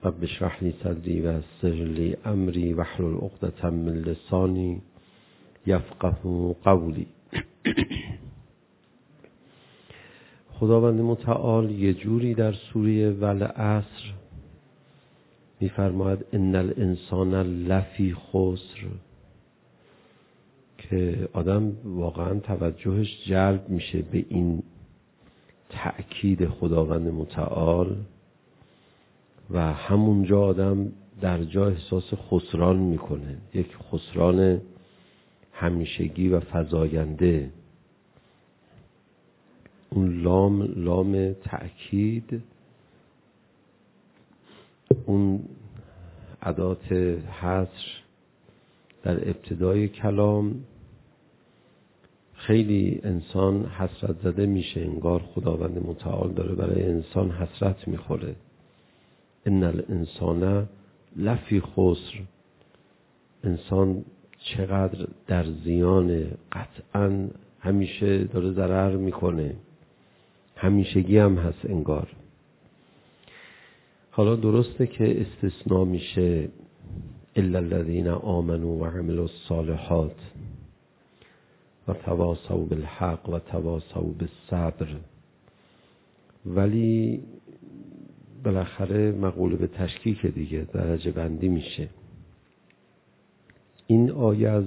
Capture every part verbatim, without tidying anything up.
رب اشرح لی صدری و یسر لی امری واحلل عقدة من لسانی یفقهوا قولی. خداوند متعال یه جوری در سوره والعصر می‌فرماید ان الانسان لفی خسر که آدم واقعا توجهش جلب میشه به این تأکید خداوند متعال و همونجا آدم در جا احساس خسران میکنه، یک خسران همیشگی و فزاینده. اون لام لام تأکید، اون ادات حصر در ابتدای کلام، خیلی انسان حسرت زده میشه، انگار خداوند متعال داره برای انسان حسرت میخوره. ان الانسان لفی خسر، انسان چقدر در زیان، قطعا همیشه داره ضرر میکنه، همیشگی هم هست انگار. حالا درسته که استثناء میشه الا الذین آمنوا و عملوا الصالحات و تواصوا بالحق و تواصوا بالصبر، ولی بالاخره مقوله به تشکیک دیگه درجه بندی میشه. این آیه از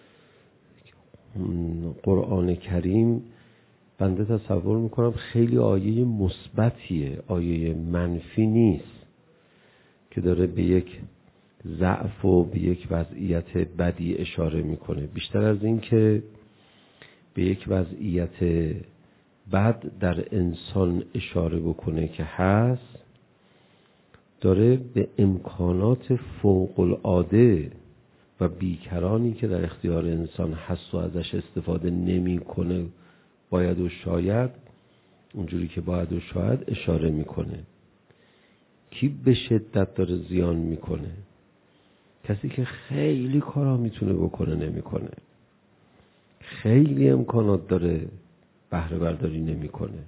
قرآن کریم بنده تصور میکنم خیلی آیه مثبتیه، آیه منفی نیست که داره به یک ضعف و به یک وضعیت بدی اشاره میکنه. بیشتر از این که به یک وضعیت بد در انسان اشاره بکنه که هست، داره به امکانات فوق العاده و بیکرانی که در اختیار انسان هست و ازش استفاده نمی کنه باید و شاید، اونجوری که باید و شاید اشاره میکنه. کی به شدت داره زیان میکنه؟ کسی که خیلی کارا میتونه بکنه نمیکنه، خیلی امکانات داره بهره برداری نمیکنه.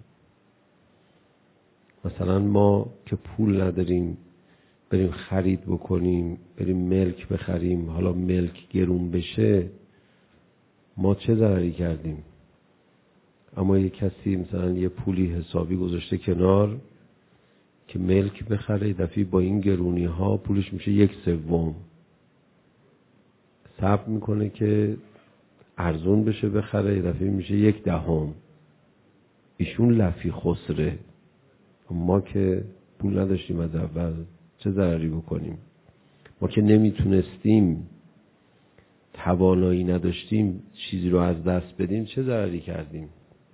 مثلا ما که پول نداریم بریم خرید بکنیم، بریم ملک بخریم، حالا ملک گرون بشه، ما چه ضرری کردیم؟ اما یه کسی مثلا یه پولی حسابی گذاشته کنار که ملک بخره، دفعی با این گرونی ها پولش میشه یک سوم، صبر میکنه که ارزون بشه بخره، دفعی میشه یک دهم. ایشون لفی خسره، ما که پول نداشتیم از اول چه ضرری بکنیم؟ ما که نمیتونستیم، توانایی نداشتیم چیزی رو از دست بدیم، چه ضرری کردیم؟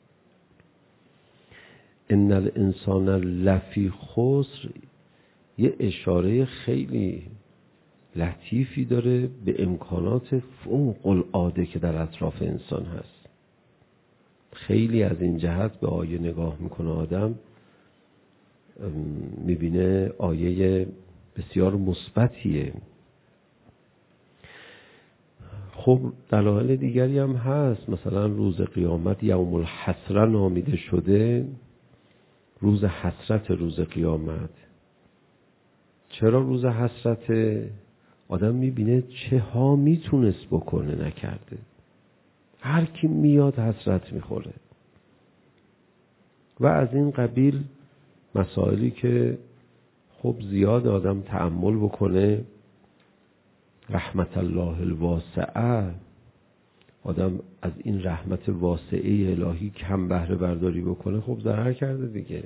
ان الانسان لفی خسر یه اشاره خیلی لطیفی داره به امکانات فوق العاده که در اطراف انسان هست. خیلی از این جهت به آیه نگاه میکنه آدم، میبینه آیه بسیار مثبتیه. خب دلایل دیگری هم هست، مثلا روز قیامت یوم الحسره نامیده شده، روز حسرت، روز قیامت. چرا روز حسرت؟ آدم میبینه چه ها میتونست بکنه نکرده، هر کی میاد حسرت میخوره و از این قبیل مسائلی که خب زیاد آدم تأمل بکنه. رحمت الله الواسعه، آدم از این رحمت واسعه الهی کم بهره برداری بکنه، خب ضرر کرده دیگه.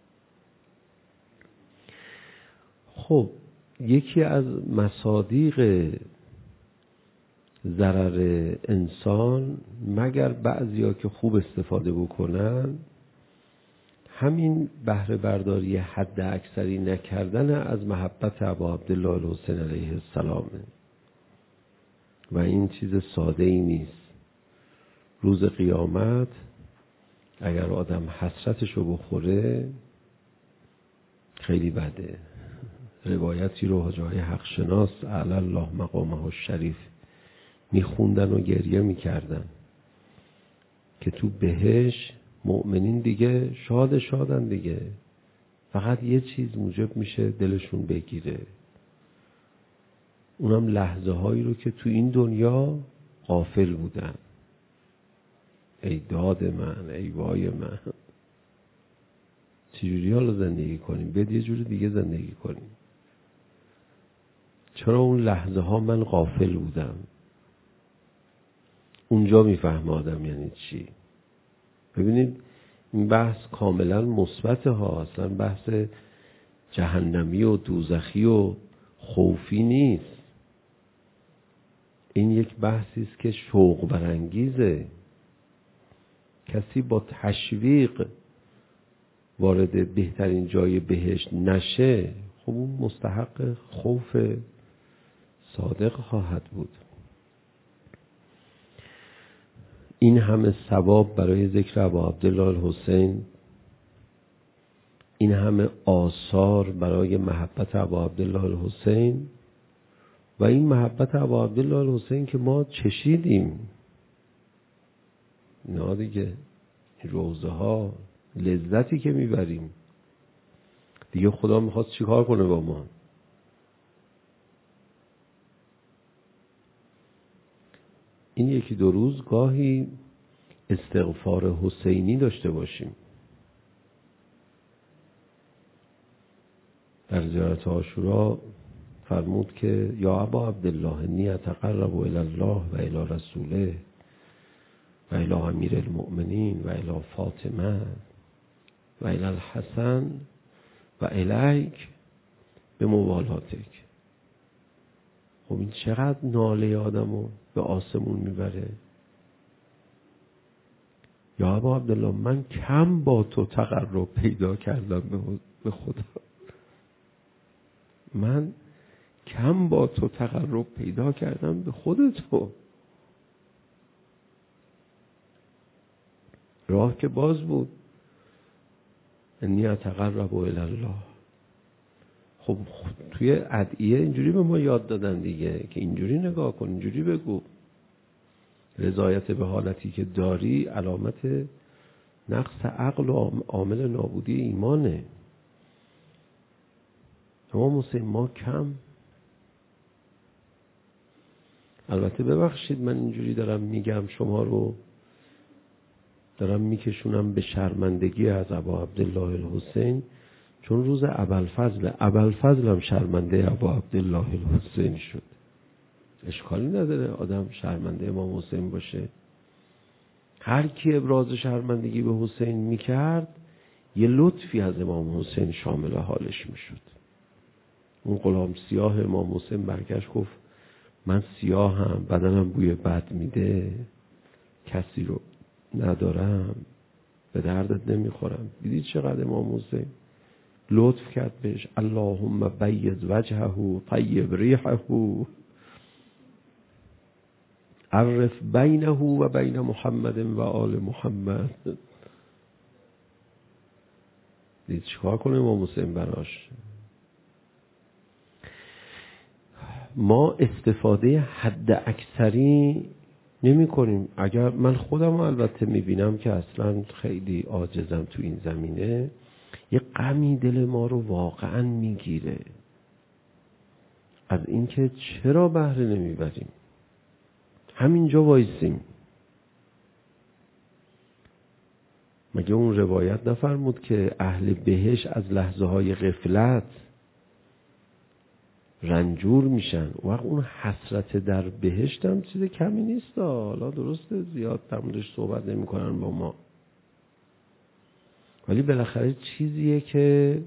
خب یکی از مصادیق ضرر انسان، مگر بعضیا که خوب استفاده بکنن، همین بهره برداری حد اکثری نکردن از محبت ابا عبدالله الحسین علیه السلام. و این چیز ساده ای نیست. روز قیامت اگر آدم حسرتشو بخوره خیلی بده. روایتی رو حاجی حق شناس اعلی الله مقامه الشریف میخوندن و گریه میکردن که تو بهش مؤمنین دیگه شاد شادن دیگه، فقط یه چیز موجب میشه دلشون بگیره، اونم لحظه هایی رو که تو این دنیا غافل بودن. ای داد من، ای وای من، چجوری حالا زندگی کنیم؟ بیاد یه جور دیگه زندگی کنیم. چرا اون لحظه ها من غافل بودم؟ اونجا میفهمه آدم یعنی چی. ببینید این بحث کاملا مثبته ها، اصلا بحث جهنمی و دوزخی و خوفی نیست. این یک بحثی است که شوق برانگیزه. کسی با تشویق وارد بهترین جای بهشت نشه، خب اون مستحق خوف صادق خواهد بود. این همه ثواب برای ذکر ابا عبدالله الحسین، این همه آثار برای محبت ابا عبدالله الحسین، و این محبت ابا عبدالله الحسین که ما چشیدیم. نه دیگه روزه ها، لذتی که میبریم دیگه، خدا میخواست چیکار کنه با ما؟ این یکی دو روز گاهی استغفار حسینی داشته باشیم. در زیارت عاشورا فرمود که یا ابا عبدالله انی اتقرب الی الله و الی رسوله و الی امیر المؤمنین و الی فاطمه و الی الحسن و الیک به موالاتک. خب این چقدر ناله آدمو به آسمون میبره. یا ابا عبدالله من کم با تو تقرب پیدا کردم به خدا، من کم با تو تقرب پیدا کردم به خود تو. راه که باز بود، انی اتقرب الی الله. خب توی ادعیه اینجوری به ما یاد دادن دیگه که اینجوری نگاه کن، اینجوری بگو. رضایت به حالتی که داری علامت نقص عقل و عامل نابودی ایمانه. اما حسین ما کم. البته ببخشید من اینجوری دارم میگم، شما رو دارم میکشونم به شرمندگی از ابا عبدالله الحسین، چون روز ابوالفضل ابوالفضل هم شرمنده ابا عبدالله الحسین شد. اشکالی نداره آدم شرمنده امام حسین باشه. هر کی ابراز شرمندگی به حسین میکرد یه لطفی از امام حسین شامل حالش میشد. اون غلام سیاه امام حسین برگشت گفت من سیاهم، بدنم بوی بد میده، کسی رو ندارم، به دردت نمیخورم. دیدید چقدر امام حسین لطف کرد بهش. اللهم بیض وجهه طیب ریحه عرف بینه و بین محمد و آل محمد. دید چیکار کنه امام حسین براش؟ ما استفاده حد اکثری نمی کنیم. اگر من خودم البته میبینم که اصلا خیلی عاجزم تو این زمینه، یه غمی دل ما رو واقعا میگیره از اینکه چرا بهره نمیبریم، همینجا وایسیم. مگه اون روایت نفرمود که اهل بهشت از لحظه های غفلت رنجور میشن؟ وقت اون حسرت در بهشت هم چیز کمی نیست. حالا درسته زیاد در موردش صحبت نمی کنن با ما، ولی بالاخره چیزیه که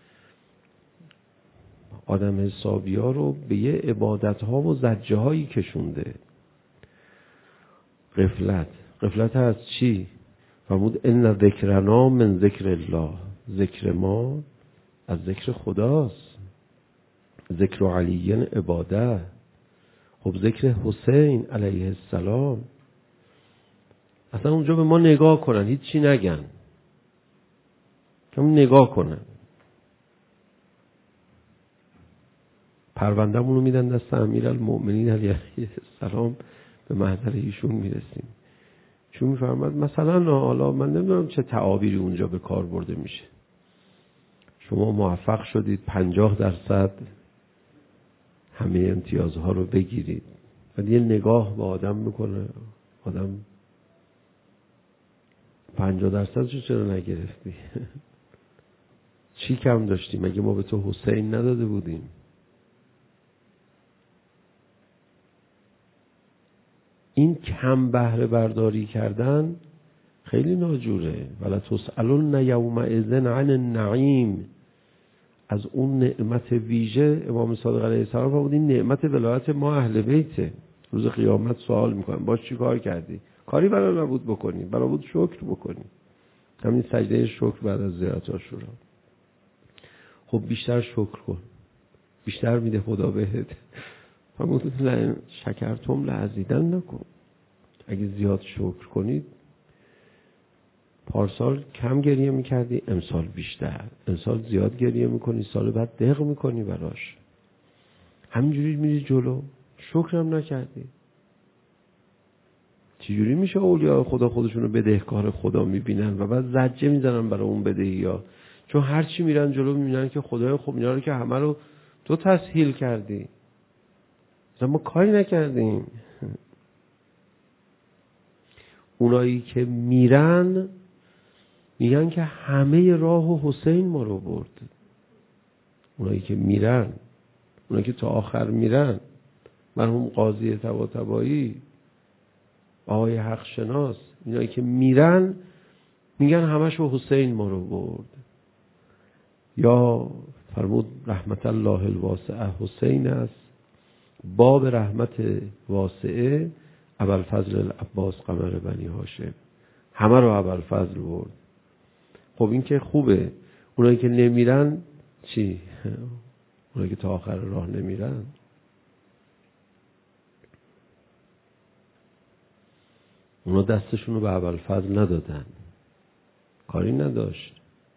آدم حسابی ها رو به یه عبادت ها و زجه هایی کشونده. غفلت غفلت از چی؟ فرمود ان ذکرنا من ذکر الله. ذکر ما از ذکر خداست. ذکر علی عباده. خب ذکر حسین علیه السلام، اصلا اونجا به ما نگاه کنن، هیچ چی نگن، کم نگاه کنن. پرونده‌مون رو میدن دست امیرالمؤمنین علیه السلام، به محضر ایشون میرسیم. چون میفرماد مثلا حالا من نمیدونم چه تعابیری اونجا به کار برده میشه، شما موفق شدید پنجاه درصد همه امتیازها رو بگیرید، ولی یه نگاه به آدم میکنه، آدم پنجاه درصدشو چرا نگرفتی؟ چی کم داشتی؟ مگه ما به تو حسین نداده بودیم؟ این کم بهره برداری کردن خیلی ناجوره. ولا تسألن یومئذ عن النعیم. از اون نعمت ویژه امام صادق علیه السلام فرمود این نعمت ولایت ما اهل بیته. روز قیامت سوال میکنن باش چی کار کردی؟ کاری برای نبود بکنی، برای بود شکر بکنی. همین سجده شکر بعد از زیارت عاشورا. خب بیشتر شکر کن، بیشتر میده خدا بهت. فرمود شکرتم لازیدن نکن. اگه زیاد شکر کنید، پارسال کم گریه میکردی، امسال بیشتر، امسال زیاد گریه میکنی، سال بعد دق میکنی براش. همینجوری میری جلو، شکرم نکردی. چجوری میشه اولیاء خدا خودشونو بدهکار خدا میبینن و بعد زجه میزنن برای اون بدهی ها؟ چون هر چی میرن جلو میبینن که خدای خب اینا رو که همه رو تو تسهیل کردی، ما کاری نکردیم. اونایی که میرن میگن که همه راه حسین ما رو برد. اونایی که میرن، اونایی که تا آخر میرن، مرحوم قاضی طباطبایی، آقای حق شناس، اینایی که میرن میگن همشو حسین ما رو برد. یا فرمود رحمت الله الواسعه حسین است، باب رحمت واسعه ابوالفضل العباس قمر بنی هاشم. همه رو ابوالفضل برد. خب این که خوبه. اونایی که نمیرن چی؟ اونایی که تا آخر راه نمیرن، اونا دستشون رو به ابوالفضل ندادن، کاری نداشت.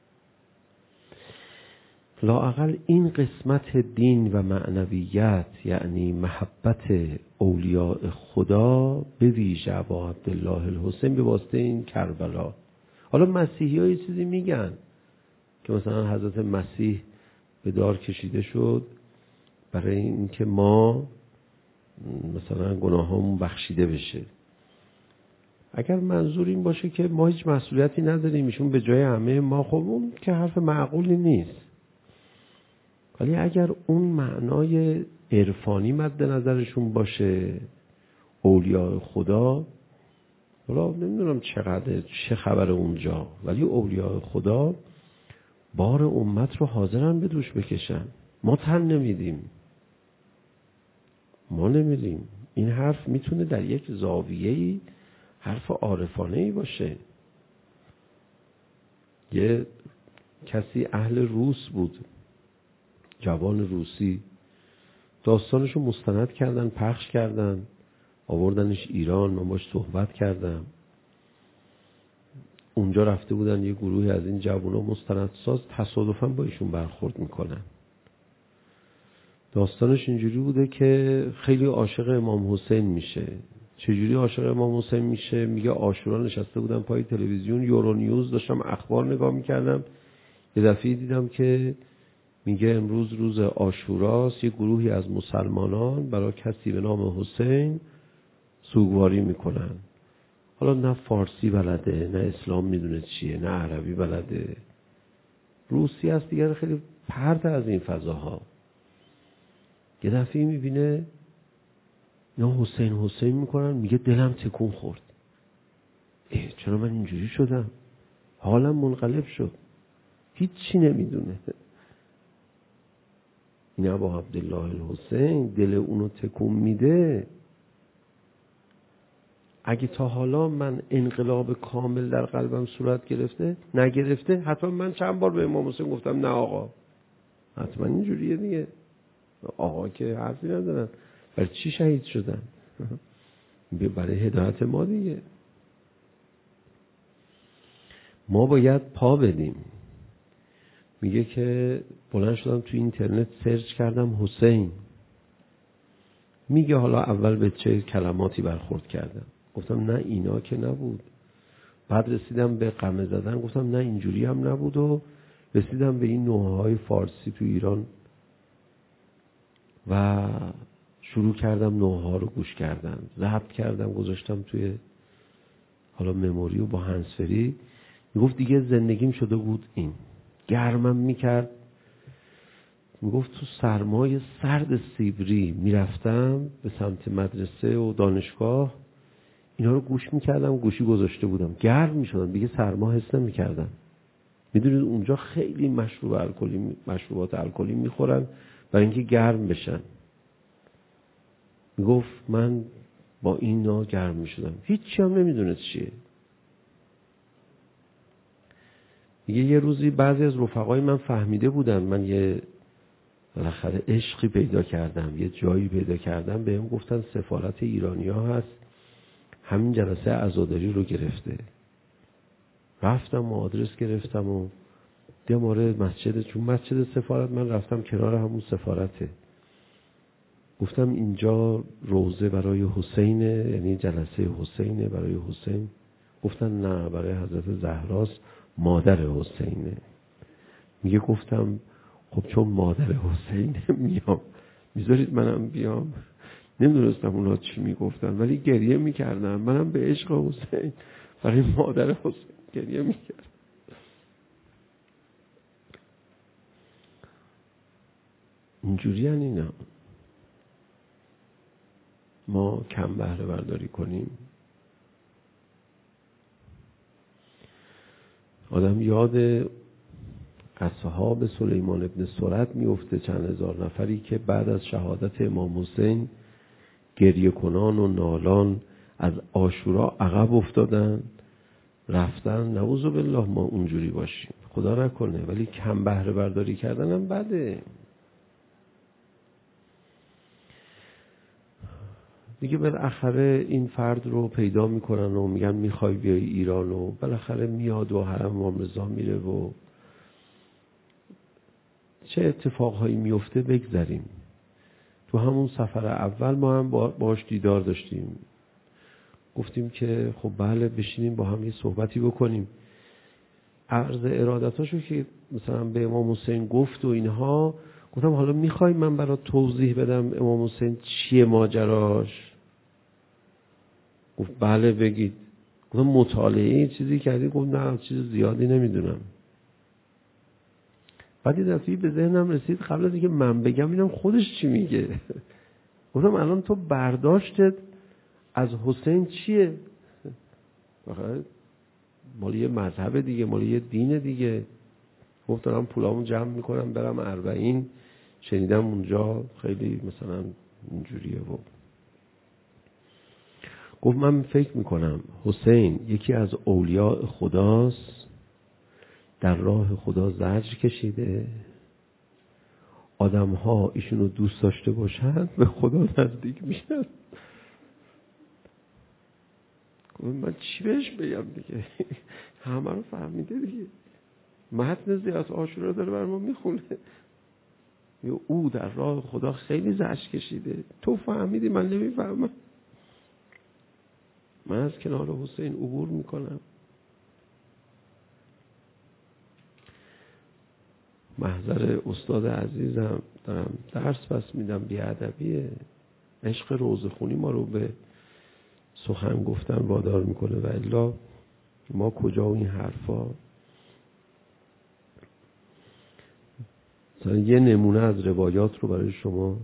لااقل این قسمت دین و معنویت، یعنی محبت اولیاء خدا، به ویژه ابا عبدالله الحسین به واسطه این کربلا. حالا مسیحی ها یه چیزی میگن که مثلا حضرت مسیح به دار کشیده شد برای اینکه ما مثلا گناهامون بخشیده بشه. اگر منظور این باشه که ما هیچ مسئولیتی نداریم، ایشون به جای همه ما، خب اون که حرف معقولی نیست. ولی اگر اون معنای عرفانی مد نظرشون باشه، اولیاء خدا، حالا نمیدونم چقدر چه خبر اونجا، ولی اولیاء خدا بار امت رو حاضرن به دوش بکشن. ما تن نمیدیم، ما نمیدیم. این حرف میتونه در یک زاویه‌ای حرف عارفانه‌ای باشه. یه کسی اهل روس بود، جوان روسی، داستانشو مستند کردن، پخش کردن، آوردنش ایران، من باش صحبت کردم. اونجا رفته بودن یه گروهی از این جوونا مستندساز تصادفاً با ایشون برخورد میکنن. داستانش اینجوری بوده که خیلی عاشق امام حسین میشه. چجوری عاشق امام حسین میشه؟ میگه عاشورا نشسته بودم پای تلویزیون یورو نیوز، داشتم اخبار نگاه میکردم، یه دفعه دیدم که میگه امروز روز عاشوراست، یه گروهی از مسلمانان برای کسی به نام حسین سوگواری میکنن. حالا نه فارسی بلده، نه اسلام میدونه چیه، نه عربی بلده، روسی است دیگر، خیلی پرت از این فضاها. یه دفعه میبینه یا حسین حسین میکنن، میگه دلم تکون خورد. اه چرا من اینجوری شدم؟ حالم منقلب شد. هیچ چی نمیدونه. این ابا عبدالله الحسین دل اونو تکون میده. اگه تا حالا من انقلاب کامل در قلبم صورت گرفته نگرفته، حتما من چند بار به امام حسین گفتم نه آقا، حتما اینجوریه دیگه. آقا که حرفی ندارن. برای چی شهید شدن؟ برای هدایت ما دیگه. ما باید پا بدیم. میگه که بلند شدم تو اینترنت سرچ کردم حسین. میگه حالا اول به چه کلماتی برخورد کردم، گفتم نه اینا که نبود. بعد رسیدم به قمه زدن، گفتم نه اینجوری هم نبود و رسیدم به این نوحه‌های فارسی تو ایران و شروع کردم نوحه‌ها رو گوش کردم، ضبط کردم، گذاشتم توی حالا مموری و با هندزفری. میگفت دیگه زندگیم شده بود این، گرمم میکرد. میگفت تو سرمای سرد سیبری میرفتم به سمت مدرسه و دانشگاه، اینا رو گوش میکردم، گوشی گذاشته بودم، گرم میشدم، دیگه سرما حس نمیکردم. میدونید اونجا خیلی مشروب الکلی، مشروبات الکلی میخورن برای اینکه گرم بشن. میگفت من با اینا گرم میشدم، هیچی هم نمیدونست چیه. میگه یه روزی بعضی از رفقای من فهمیده بودن من یه بالاخره عشقی پیدا کردم، یه جایی پیدا کردم، بهم گفتن سفارت ایرانی‌ها هست همین جلسه عزاداری رو گرفته. رفتم و آدرس گرفتم و دیدم آره مسجد، چون مسجد سفارت من رفتم کنار همون سفارته. گفتم اینجا روزه برای حسینه، یعنی جلسه حسینه برای حسین؟ گفتن نه، برای حضرت زهراست، مادر حسینه. میگه گفتم خب چون مادر حسینه میام، میذارید منم بیام؟ نمیدونستم اونا چی میگفتن ولی گریه میکردم. منم به عشق حسین برای مادر حسین گریه میکردم. اینجوری هن اینا. ما کم بهره برداری کنیم. آدم یاد اصحاب سلیمان ابن سرد میفته، چند هزار نفری که بعد از شهادت امام حسین گریه کنان و نالان از عاشورا عقب افتادن، رفتن. نعوذ بالله ما اونجوری باشیم، خدا نکنه، ولی کم بهره برداری کردن هم بده. دیگه بالاخره این فرد رو پیدا میکنن و میگن میخوای بیای ایران، و بالاخره میاد و حرم امام رضا میره و چه اتفاقهایی میفته بگذاریم. تو همون سفر اول ما هم باش دیدار داشتیم، گفتیم که خب بله بشینیم با هم یه صحبتی بکنیم. عرض ارادتاشو که مثلا به امام حسین گفت و اینها، گفتم حالا میخوای من برات توضیح بدم امام حسین چیه ماجراش؟ گفت بله بگید. گفتم مطالعه چیزی کردی؟ گفت نه چیز زیادی نمیدونم. بعد یه دفعه به ذهنم رسید قبل از اینکه من بگم اینم خودش چی میگه. گفتم الان تو برداشتت از حسین چیه؟ واقعا مال یه مذهب دیگه، مال یه دین دیگه. گفت دارم پولامو جمع میکنم برم اربعین، شنیدم اونجا خیلی مثلا اینجوریه. و گفت من فکر میکنم حسین یکی از اولیاء خداست، در راه خدا زجر کشیده، آدم ها ایشونو دوست داشته باشن به خدا نزدیک میشن. من چی بهش بگم دیگه؟ همه رو فهمیده دیگه، متن زیارت عاشورا داره بر ما میخونه. یا او در راه خدا خیلی زجر کشیده، تو فهمیدی من نمیفهمم. من از کنار حسین عبور میکنم. محضر استاد عزیزم دارم درس پس میدم، بیادبیه. عشق روزه خونی ما رو به سخن گفتن وادار میکنه و الا ما کجا این حرفا. مثلا یه نمونه از روایات رو برای شما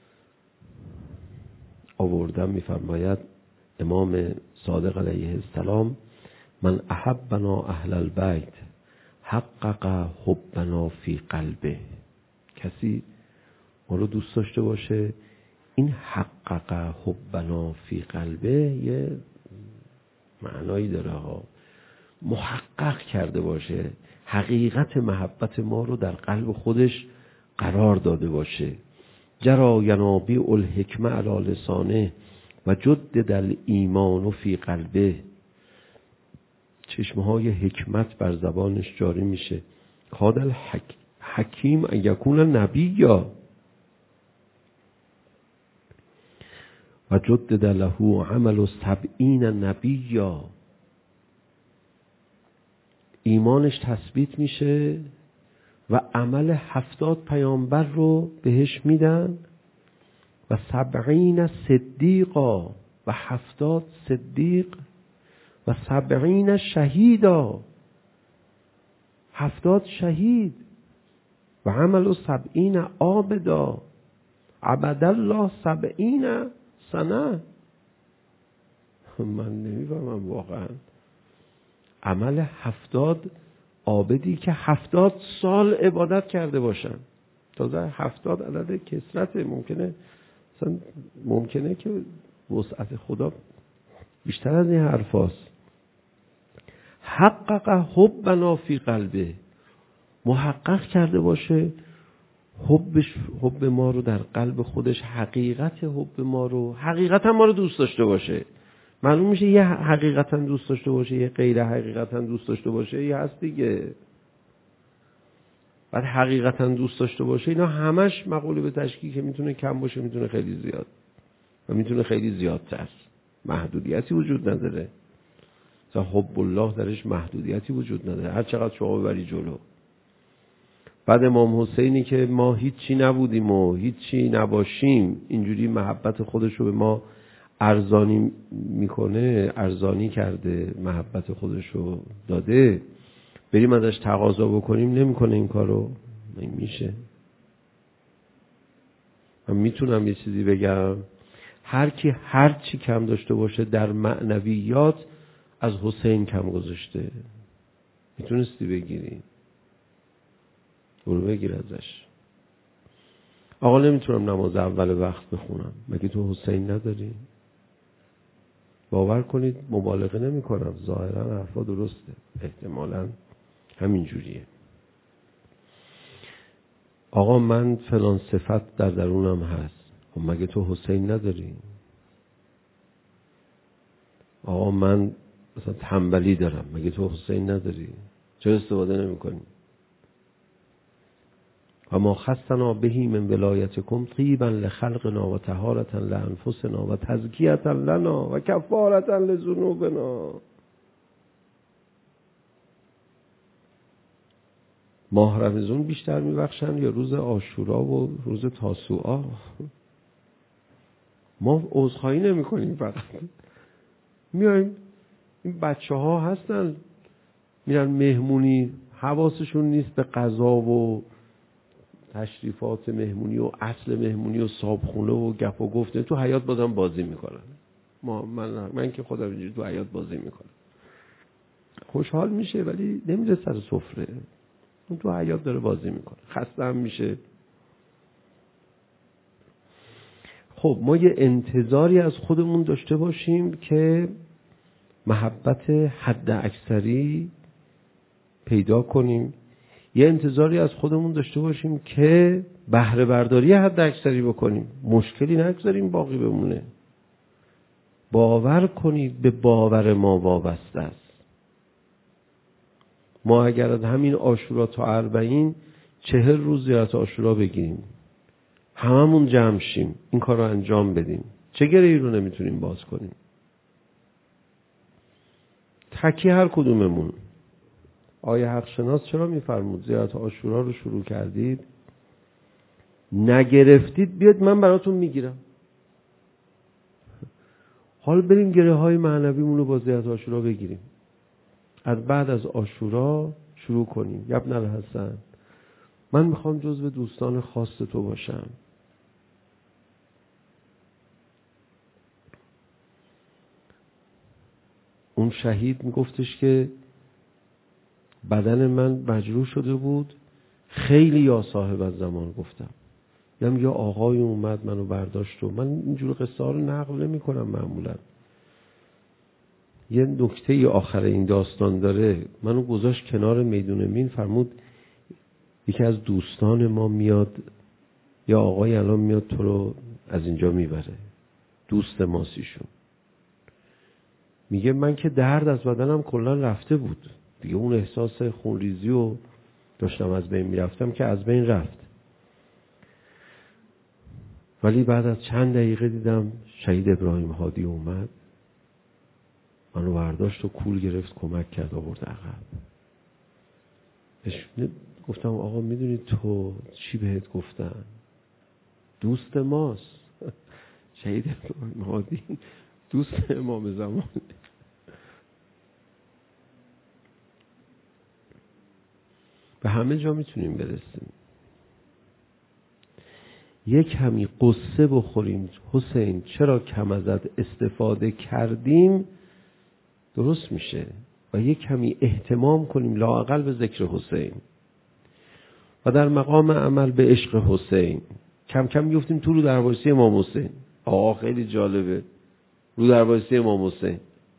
آوردم. میفرماید امام صادق علیه السلام من احبنا اهل البیت حقق حبنا فی قلبه. کسی ما رو دوست داشته باشه، این حقق حبنا فی قلبه یه معنایی داره ها، محقق کرده باشه، حقیقت محبت ما رو در قلب خودش قرار داده باشه. جرا ینابیع الحکمه علی لسانه و جدد الایمان فی قلبه. چشمه های حکمت بر زبانش جاری میشه. کاد الحکیم ان یکون نبیا و جدد له عمل سبعین نبیا. ایمانش تثبیت میشه و عمل هفتاد پیامبر رو بهش میدن و سبعین صدیقا و هفتاد صدیق و سبعین شهیدا، هفتاد شهید و عمل سبعین عابدا عبد الله سبعین سنه. من نمیفهمم واقعا. عمل هفتاد عابدی که هفتاد سال عبادت کرده باشن. تازه هفتاد عدد کثرته، ممکنه مثلا ممکنه که وسعت خدا بیشتر از این حرف هست. حقق حبنا فی قلبه، محقق کرده باشه حبش، حب ما رو در قلب خودش، حقیقت حب ما رو، حقیقتا ما رو دوست داشته باشه. معلوم میشه یه حقیقتا دوست داشته باشه، یه غیر حقیقتا دوست داشته باشه، یه هست دیگه. بعد حقیقتا دوست داشته باشه اینا همش مقوله به تشکیل که میتونه کم باشه، میتونه خیلی زیاد و میتونه خیلی زیادتر. محدودیتی وجود نداره. مثلا حب الله درش محدودیتی وجود نداره، هر چقدر شما ببری جلو. بعد امام حسینی که ما هیچی نبودیم و هیچی نباشیم، اینجوری محبت خودش رو به ما ارزانی میکنه، ارزانی کرده، محبت خودش رو داده، بریم ازش تقاضا بکنیم نمیکنه این کارو. نمیشه. من میتونم یه چیزی بگم، هر کی هر چی کم داشته باشه در معنویات از حسین کم گذاشته. میتونستی بگیری، برو بگیر ازش. آقا نمیتونم نماز اول وقت بخونم، مگه تو حسین نداری؟ باور کنید مبالغه نمی کنم، ظاهرا حرفا درسته، احتمالاً همین جوریه. آقا من فلان صفت در درونم هست، خب مگه تو حسین نداری؟ آقا من مثلا تنبلی دارم، مگه تو حسین نداری؟ چرا استفاده نمی کنی؟ و ما خصنا بهی من ولایتکم طیبا لخلقنا و طهارة لانفسنا و تزکیة لنا و کفارة لذنوبنا. ماه رمضان بیشتر میبخشن یا روز عاشورا و روز تاسوعا؟ ما عذرخواهی نمی کنیم، فقط میایم. این بچه ها هستن میرن مهمونی، حواسشون نیست به غذا و تشریفات مهمونی و اصل مهمونی و صابخونه و گپ و گفته، تو حیاط بازم بازی میکنن. ما من من که خودم اینجوری تو حیاط بازی میکنم، خوشحال میشه ولی نمیره سر سفره. اون تو حیاط داره بازی میکنه، خسته هم میشه. خب ما یه انتظاری از خودمون داشته باشیم که محبت حد اکثری پیدا کنیم، یه انتظاری از خودمون داشته باشیم که بهره برداری حد اکثری بکنیم، مشکلی نگذاریم باقی بمونه. باور کنید به باور ما وابسته است. ما اگر از همین عاشورا تا اربعین چهل روز زیارت عاشورا بگیریم، هممون جمع شیم این کار رو انجام بدیم، چه گره‌ای رو نمیتونیم باز کنیم؟ تکی هر کدوممون. آیه حق شناس چرا میفرمود زیارت عاشورا رو شروع کردید نگرفتید بیاد من براتون میگیرم. حال بریم گره های معنویمون رو با زیارت عاشورا بگیریم، از بعد از عاشورا شروع کنیم. ابن الحسن من میخوام جزو دوستان خاص تو باشم. اون شهید میگفتش که بدن من مجروح شده بود، خیلی یا صاحب از زمان گفتم، یا یا آقای اومد منو برداشت و من اینجور قصه ها رو نقل نمی کنم معمولا. یه نکته آخر این داستان داره، منو گذاشت کنار میدون مین، فرمود یکی از دوستان ما میاد، یا آقای الان میاد تو رو از اینجا میبره، دوست ماسیشون. میگه من که درد از بدنم کلا رفته بود دیگه، اون احساس خونریزی و داشتم از بین میرفتم که از بین رفت، ولی بعد از چند دقیقه دیدم شهید ابراهیم هادی اومد، منو برداشت و کول گرفت، کمک کرد، آورد عقب. گفتم آقا میدونی تو چی بهت گفتن؟ دوست ماست. شهید مهادی دوست امام زمان. به همه جا میتونیم برسیم. یک کمی قصه بخوریم حسین چرا کم ازت استفاده کردیم درست میشه، و یک کمی اهتمام کنیم لااقل به ذکر حسین و در مقام عمل به عشق حسین. کم کم میفتیم تو رو دروایسی امام حسین. آقا خیلی جالبه، رو دروایسی امام حسین.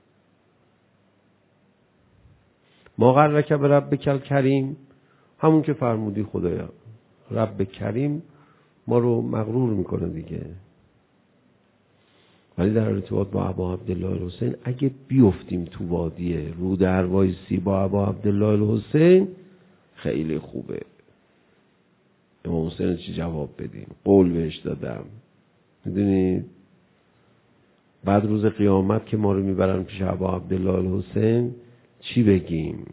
ما قررک به رب کریم، همون که فرمودی خدایا، رب کریم ما رو مغرور میکنه دیگه. ولی در ارتباط با ابا عبدالله الحسین اگه بیفتیم تو وادی رو دروایسی با ابا عبدالله الحسین خیلی خوبه. امام حسین چی جواب بدیم؟ قول بهش دادم. میدونید بعد روز قیامت که ما رو میبرن پیش ابا عبدالله الحسین چی بگیم؟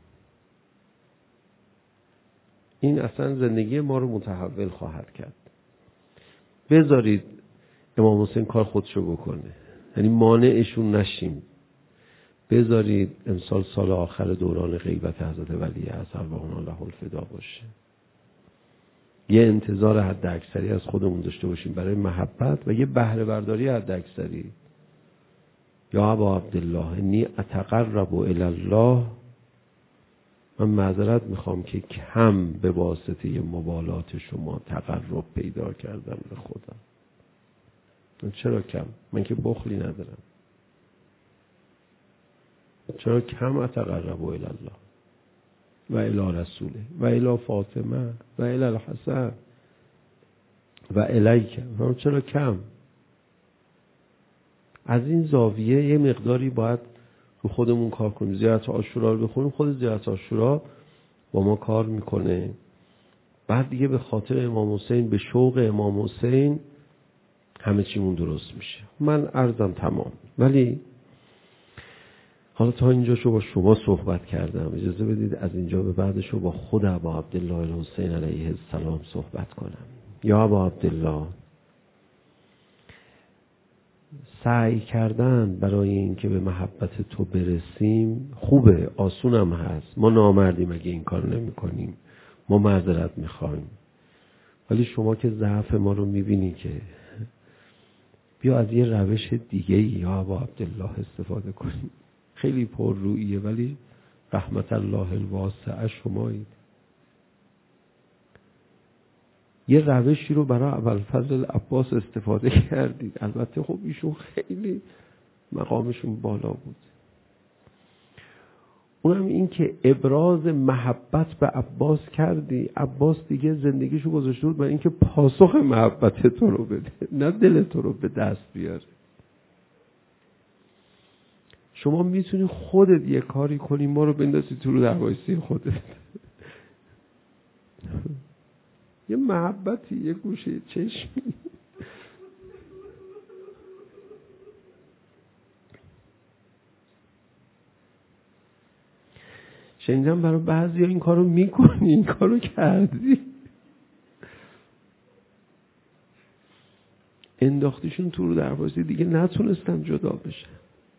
این اصلا زندگی ما رو متحول خواهد کرد. بذارید امام حسین کار خودشو بکنه، یعنی مانعشون نشیم. بذارید امسال سال آخر دوران غیبت حضرت ولی اصل و اون الله الفدا باشه. یه انتظار حد اکثری از خودمون داشته باشیم برای محبت و یه بهره برداری حد اکثری. یا ابا عبدالله انی اتقرب الی الله، من معذرت میخوام که کم به واسطه مبالات شما تقرب پیدا کردم به خدا. چرا کم؟ من که بخلی ندارم. چرا کم اتقرب الی الله و الی رسوله و الی فاطمه و الی الحسن و الیک؟ چرا کم؟ از این زاویه یه مقداری باید رو خودمون کار کنیم. زیارت عاشورا رو بخونیم، خود زیارت عاشورا با ما کار میکنه. بعد دیگه به خاطر امام حسین، به شوق امام حسین همه چیمون درست میشه. من عرضم تمام. ولی حالا تا اینجاشو با شما صحبت کردم، اجازه بدید از اینجا به بعدشو با خود ابا عبدالله الحسین علیه السلام صحبت کنم. یا ابا عبدالله، سعی کردن برای اینکه به محبت تو برسیم خوبه، آسونم هست. ما نامردیم اگه این کار نمی کنیم، ما معذرت میخوایم. ولی شما که ضعف ما رو میبینی که بیا از یه روش دیگه یا ابا عبدالله استفاده کنیم. خیلی پر رویه ولی رحمت الله الواسعه شمایید. یه روشی رو برای ابوالفضل عباس استفاده کردید. البته خب ایشون خیلی مقامشون بالا بود. اونم این که ابراز محبت به عباس کردی. عباس دیگه زندگیشو گذاشته بود برای اینکه پاسخ محبت تو رو بده، نه دل تو رو به دست بیاره. شما میتونی خودت یه کاری کنی ما رو بندازی تو رو دروایسی خودت. یه محبتی، یه گوشه چشمی. شنیدم برای بعضی ها این کارو میکنی، این کارو کردی، انداختیشون تو رو دروایسی، دیگه نتونستم جدا بشن.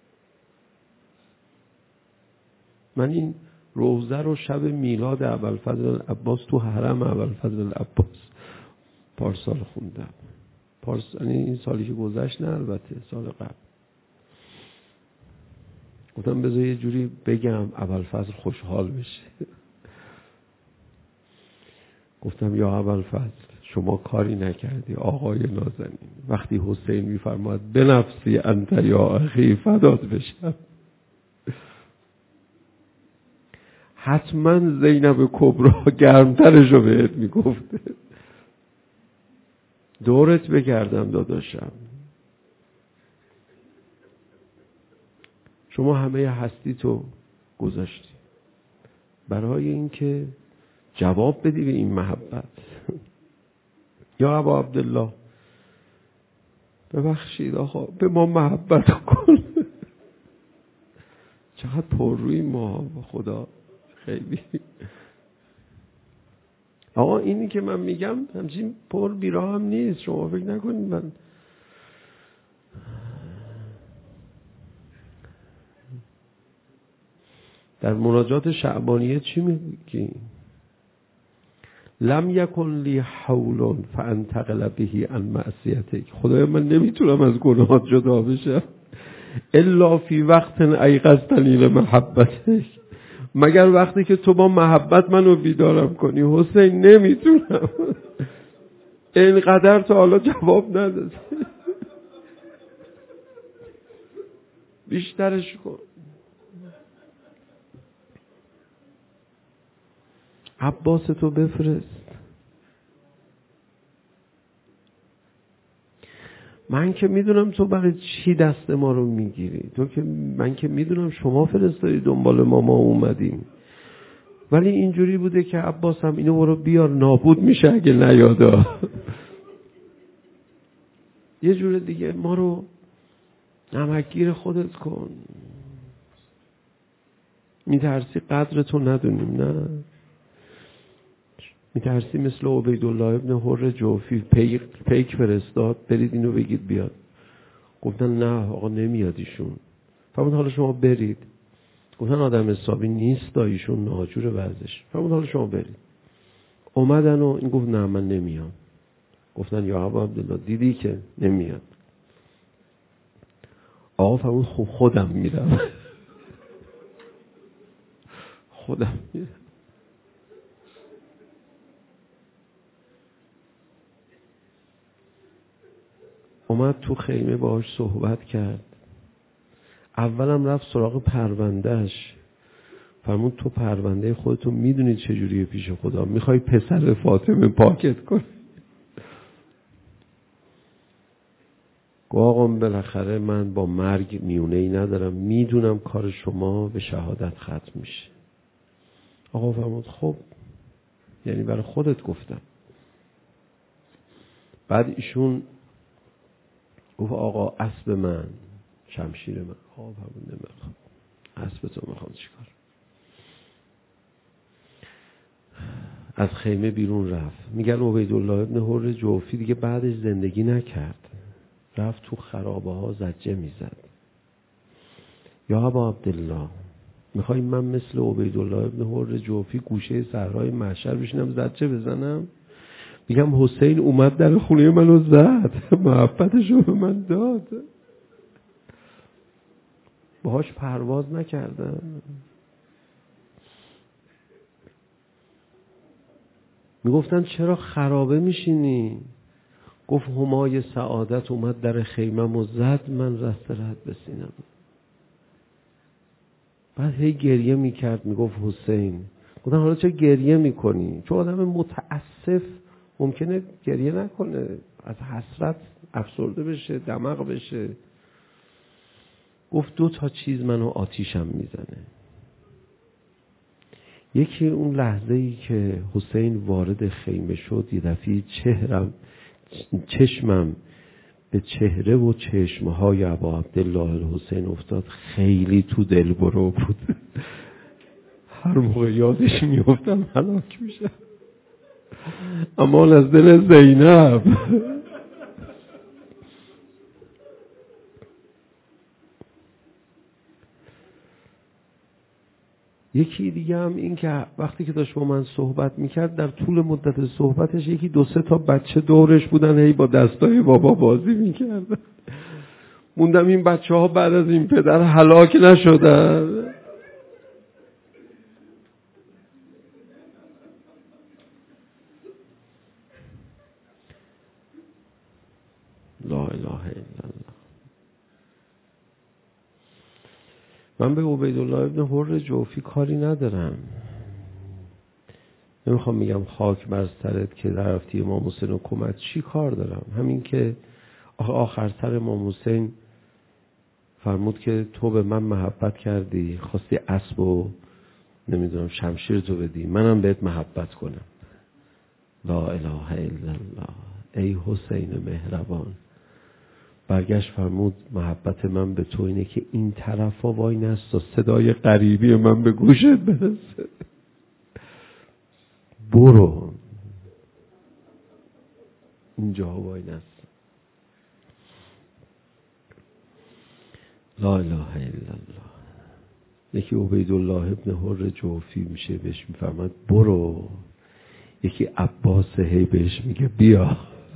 من این روزه رو شب میلاد ابوالفضل عباس تو حرم ابوالفضل عباس پارسال خوندم. پارس یعنی این سالی که گذشت، نه البته سال قبل. گفتم بذار یه جوری بگم ابوالفضل خوشحال بشه. گفتم یا ابوالفضل شما کاری نکردی آقای نازنین. وقتی حسین میفرماد به نفسی انت یا اخی فدات بشم، حتما زینب کبرا گرمترشو بهت میگفته. دورت بگردم داداشم، شما همه هستی تو گذاشتی برای اینکه جواب بدی به این محبت. یا ابا عبدالله ببخشید آقا، به ما محبت کن. چقدر پر روی ما با خدا. خیلی آقا اینی که من میگم همچین پر بیراه هم نیست، شما فکر نکنید من در مناجات شعبانیه چی میگی؟ لم یکن لی حول فانتقل به عن معصیتک. خدایا من نمیتونم از گناهات جدا بشم الا فی وقت ایقظتنی لمحبتک، مگر وقتی که تو با محبت منو بیدارم کنی. حسین نمیتونم، اینقدر تا حالا جواب ندادی، بیشترش کن. عباس تو بفرست. من که میدونم تو برای چی دست ما رو میگیری، تو که من که میدونم شما فرستادی دنبال ما ما اومدیم، ولی اینجوری بوده که عباس هم اینو برو بیار نابود میشه اگه نیادا. یه جور دیگه ما رو نمکگیر خودت کن. میترسی قدر تو ندونیم؟ نه، میترسی مثل عبیدالله ابن حر جوفی پیک, پیک فرستاد برید اینو بگید بیاد، گفتن نه آقا نمیاد ایشون. فرمود حالا شما برید. گفتن آدم حسابی نیست ایشون، ناجور ورزش. فرمود حالا شما برید. اومدن و این گفت نه من نمیام. گفتن یا ابا عبدالله دیدی که نمیاد. آقا فرمود خب خودم میرم. خودم میرم. اومد تو خیمه باهاش صحبت کرد. اولم رفت سراغ پروندهش. فرمود تو پرونده خودتو میدونی چجوریه پیش خدا، میخوای پسر فاطمه پاکت کنی؟ گفت آقا بالاخره من با مرگ میونه ای ندارم، میدونم کار شما به شهادت ختم میشه. آقا فرمود خب یعنی برای خودت گفتم. بعد ایشون گفت آقا اسب من، شمشیر من. آقا فرمود نمیخوام، اسب تو میخوام چیکار؟ از خیمه بیرون رفت. میگن عبیدالله ابن حر جوفی دیگه بعدش زندگی نکرد، رفت تو خرابه ها زجه میزد. یا ابا عبدالله میخوای من مثل عبیدالله ابن حر جوفی گوشه صحرای محشر بشینم زجه بزنم؟ میگم حسین اومد در خونه منو زد، محبتشو به من داد، باهاش پرواز نکردم. میگفتن چرا خرابه میشینی؟ گفت همای سعادت اومد در خیمم و زد، من رست رد بسینم. بعد هی گریه میکرد. میگفت حسین. گفتن حالا چه گریه میکنی؟ چون آدم متاسف ممکنه گریه نکنه، از حسرت افسرده بشه، دماغ بشه. گفت دو تا چیز منو آتیشم میزنه. یکی اون لحظه ای که حسین وارد خیمه شد، یه دفعه چهرم چشمم به چهره و چشمهای ابا عبدالله الحسین افتاد. خیلی تو دل برو بود. هر موقع یادش میافتم هلاک میشم. اما از دل زینب. یکی دیگه هم این که وقتی که داشت با من صحبت میکرد، در طول مدت صحبتش یکی دو سه تا بچه دورش بودن، هی با دستای بابا بازی میکردن. موندم این بچه ها بعد از این پدر هلاک نشدن. لا اله الا الله. من به عبیدالله ابن حر جوفی کاری ندارم، نمیخوام میگم خاک بر سرت که رفتی امام حسین و کمت، چی کار دارم؟ همین که آخر سر امام حسین فرمود که تو به من محبت کردی، خواستی اسب و نمیدونم شمشیر تو بدی، منم بهت محبت کنم. لا اله الا الله. ای حسین مهربان. برگشت فرمود محبت من به تو اینه که این طرفا وای نستا صدای غریبی من به گوشت برسه. برو. اینجا وای نست. لا اله الا الله. یکی عبیدالله ابن حر جوفی میشه، بهش میفرماد برو. یکی عباس هی بهش میگه بیا.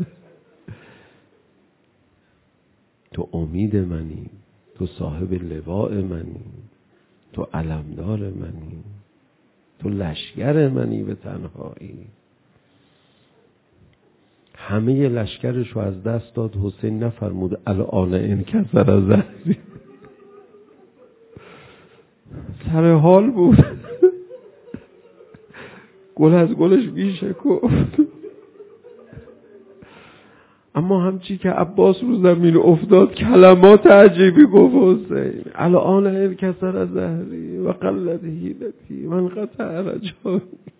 تو امید منی، تو صاحب لواء منی، تو علمدار منی، تو لشکر منی به تنهایی. همه لشکرش رو از دست داد، حسین نفرمود الان انکسر از زهری. سر حال بود. گل از گلش بیشکفت. اما همچی که عباس رو زمین افتاد کلمات عجیبی گفت حسین. الان انکسر از زهری و قلت حیلتی من قطع رجایی.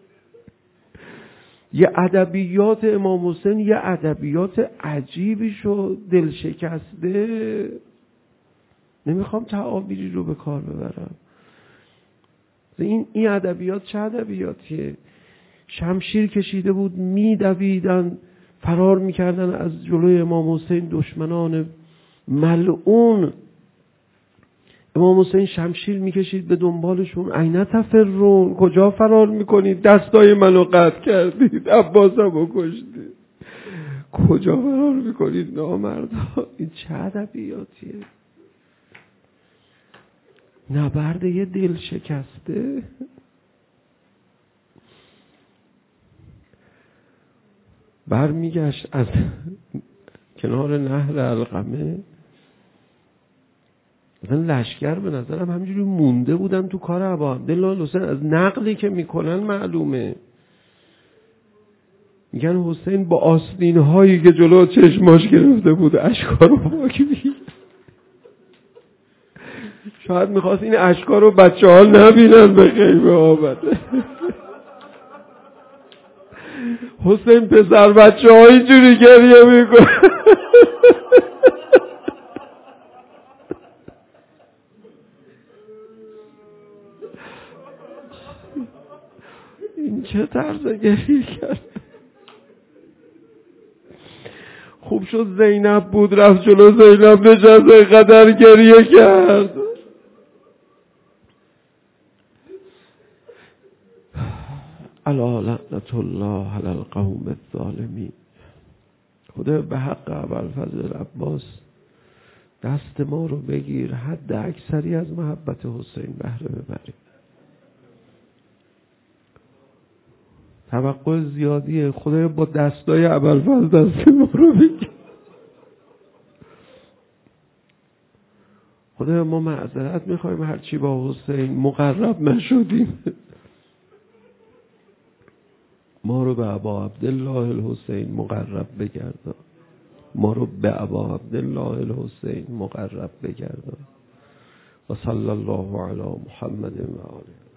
یه ادبیات امام حسین یه ادبیات عجیبی شد، دل شکسته. نمیخوام تعابیری رو به کار ببرم. این این ادبیات چه ادبیاتیه؟ شمشیر کشیده بود، میدویدن، فرار میکردن از جلوی امام حسین دشمنان ملعون. امام حسین شمشیر میکشید به دنبالشون. اینا تفرون، کجا فرار میکنید؟ دستای منو قطع کردید، عباسمو کشتید، کجا فرار میکنید نامردا؟ این چه ادبیاتیه؟ نبرد یه دل شکسته. برمیگشت از کنار نهر علقمه. مثلا لشکر به نظرم همینجوری مونده بودن تو کار ابا عبدالله حسین. از نقلی که میکنن معلومه. میگن حسین با آستین هایی که جلو چشماش گرفته بود اشکا رو پاک می‌کرد. شاید میخواست این اشکا رو بچه ها نبینن به خیمه آمده. حسین پسر بچه ها اینجوری گریه میکنه. این چه طرز گریه کرد؟ خوب شد زینب بود، رفت جلو زینب نشست قدر گریه کرد. الا لعنت الله علی القوم الظالمین. خدا به حق ابوالفضل عباس دست ما رو بگیر، حد اکثری از محبت حسین بهره ببریم. توقع زیادیه. خدا با دستای ابوالفضل دست ما رو بگیر. خدا ما معذرت میخوایم هرچی با حسین مقرب نشدیم. ما رو به ابا عبدالله الحسین مقرب بگردان. ما رو به ابا عبدالله الحسین مقرب بگردان. و صلی الله علی محمد و آله.